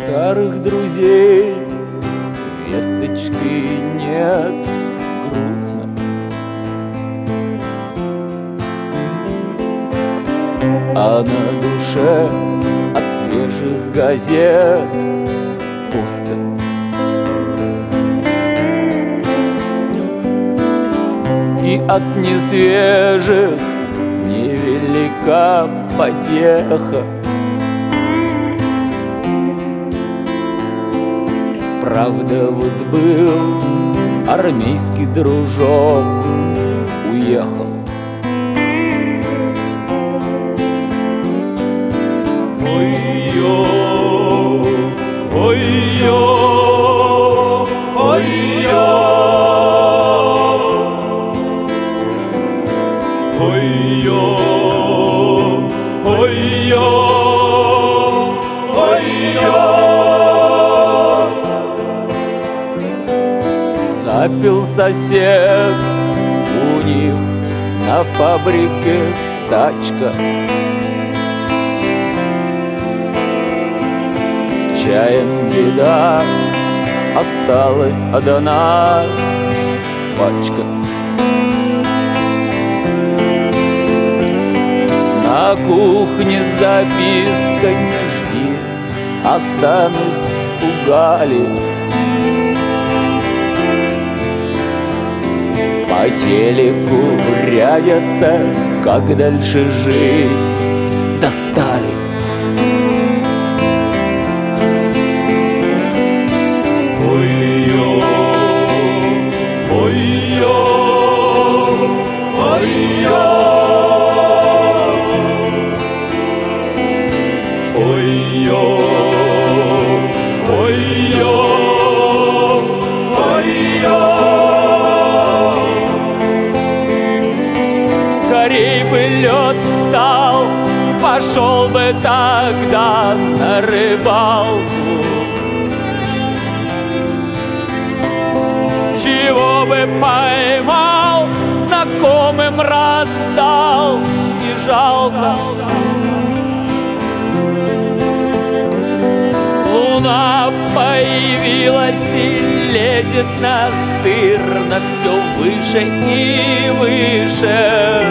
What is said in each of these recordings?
Старых друзей весточки нет, грустно. А на душе от свежих газет пусто. И от несвежих невелика потеха. Правда, вот был армейский дружок, уехал. Ой-ё, ой-ё, ой-ё, ой-ё, ой-ё, ой-ё. Запил сосед, у них на фабрике стачка. С чаем беда, осталась одна пачка. На кухне записка: не жди, останусь у Гали. По телеку рядятся, как дальше жить, достали. Ой-ё, ой-ё, ой-ё, ой-ё, ой-ё, ой-ё. Скорей бы лед встал, пошел бы тогда на рыбалку. Чего бы поймал, знакомым раздал, не жалко. Луна появилась и лезет настырно все выше и выше.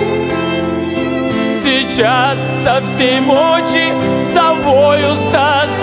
Сейчас со всей мочи завою с